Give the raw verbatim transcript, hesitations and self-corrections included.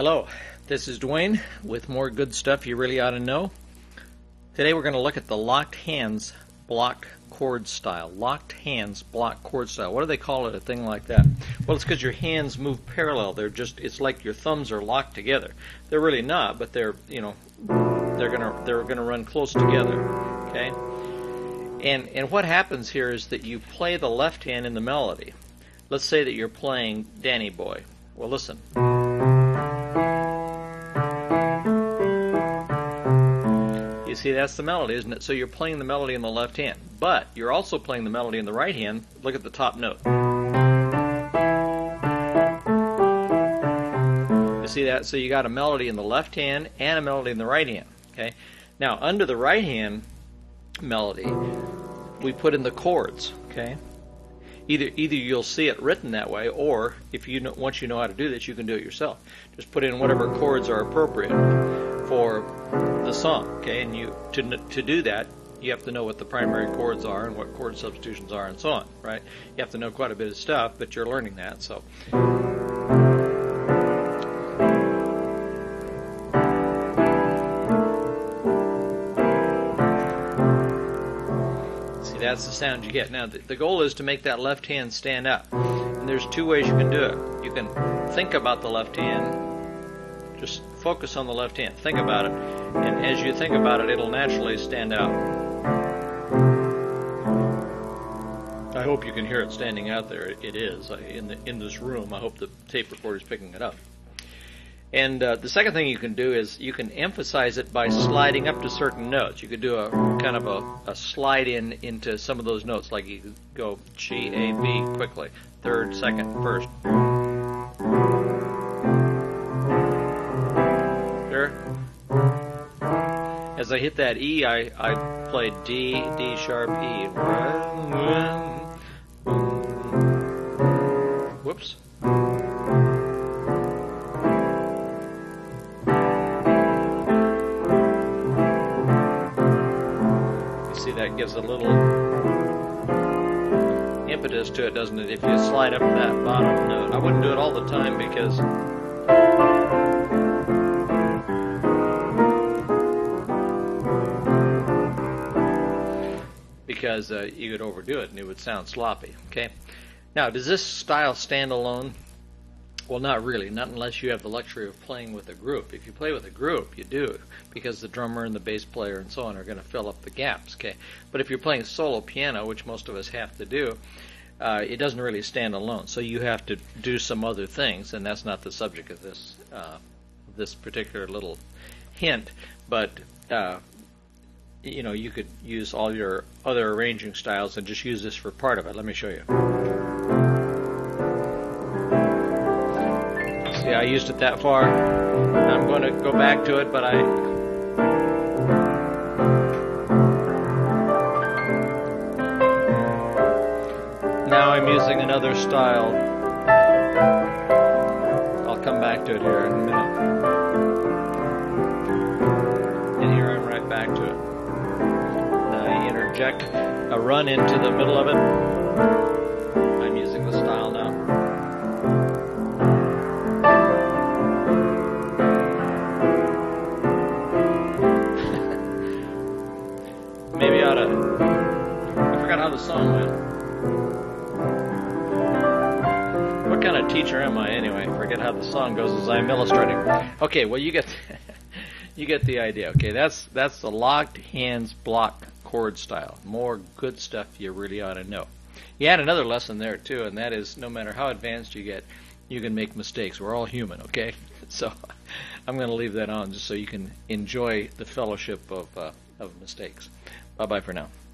Hello, this is Dwayne with more good stuff you really ought to know. Today we're going to look at the locked hands block chord style. Locked hands block chord style. What do they call it, a thing like that? Well, it's because your hands move parallel. They're just, it's like your thumbs are locked together. They're really not, but they're, you know, they're going to they're going to run close together, okay? And and what happens here is that you play the left hand in the melody. Let's say that you're playing Danny Boy. Well, listen. You see, that's the melody, isn't it? So you're playing the melody in the left hand, but you're also playing the melody in the right hand. Look at the top note. You see that? So you got a melody in the left hand and a melody in the right hand. Okay. Now, under the right hand melody, we put in the chords. Okay. Either either you'll see it written that way, or if you know, once you know how to do this, you can do it yourself. Just put in whatever chords are appropriate for the song, okay? And you to to do that, you have to know what the primary chords are and what chord substitutions are and so on, right? You have to know quite a bit of stuff, but you're learning that, so. See, that's the sound you get. Now, the, the goal is to make that left hand stand up, and there's two ways you can do it. You can think about the left hand. Just focus on the left hand. Think about it. And as you think about it, it'll naturally stand out. I hope you can hear it standing out there. It is. In, the, in this room, I hope the tape recorder is picking it up. And uh, the second thing you can do is you can emphasize it by sliding up to certain notes. You could do a kind of a, a slide in into some of those notes, like you could go G, A, B quickly. Third, second, first. As I hit that E, I, I played D, D sharp, E. Whoops. You see, that gives a little impetus to it, doesn't it? If you slide up to that bottom note. I wouldn't do it all the time because because uh, you could overdo it and it would sound sloppy. Okay. Now, does this style stand alone? Well, not really, not unless you have the luxury of playing with a group. If you play with a group, you do, because the drummer and the bass player and so on are going to fill up the gaps. Okay. But if you're playing solo piano, which most of us have to do, uh, it doesn't really stand alone. So you have to do some other things, and that's not the subject of this uh, this particular little hint. But uh, you know, you could use all your other arranging styles and just use this for part of it. Let me show you. See, I used it that far. I'm going to go back to it, but I... Now I'm using another style. I'll come back to it here in a minute. And here I'm right back to it. Interject a run into the middle of it. I'm using the style now. Maybe I ought to. I forgot how the song went. What kind of teacher am I anyway? I forget how the song goes as I'm illustrating. Okay, well you get you get the idea. Okay, that's that's the locked hands block chord style. More good stuff you really ought to know. You had another lesson there too, and that is no matter how advanced you get, you can make mistakes. We're all human, okay? So I'm going to leave that on just so you can enjoy the fellowship of, uh, of mistakes. Bye-bye for now.